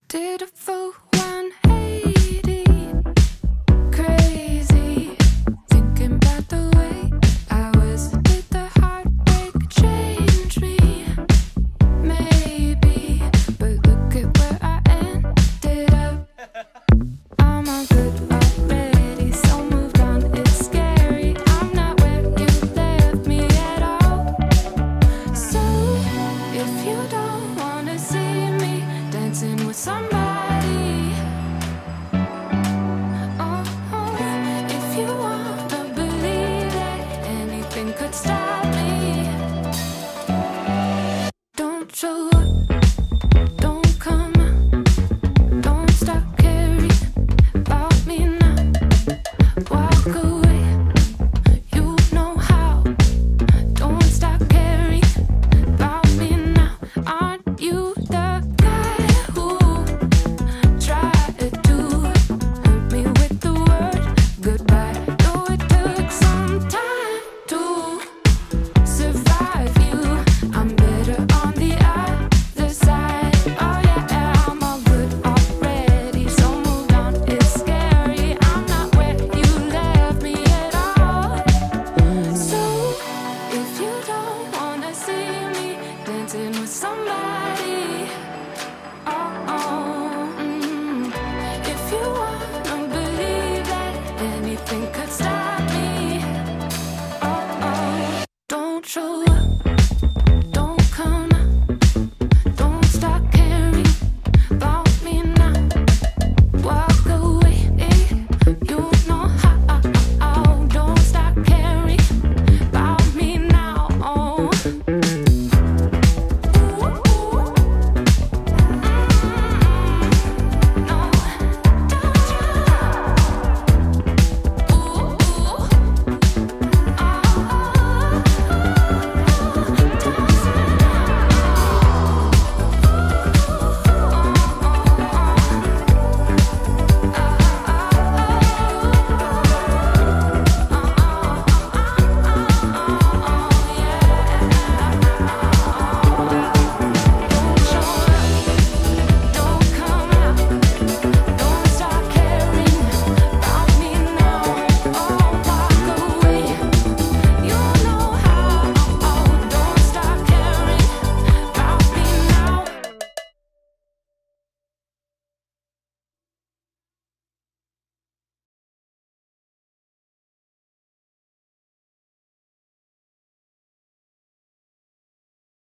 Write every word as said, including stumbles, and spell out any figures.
Did a full one eighty, crazy, thinking about the way I was. Did the heartbreak change me? Maybe, but look at where I ended up. I'm all good already, so moved on, it's scary. I'm not where you left me at all. So, if you don't wanna see me dancing with somebody, oh, oh, if you wanna believe that anything could stop me, don't show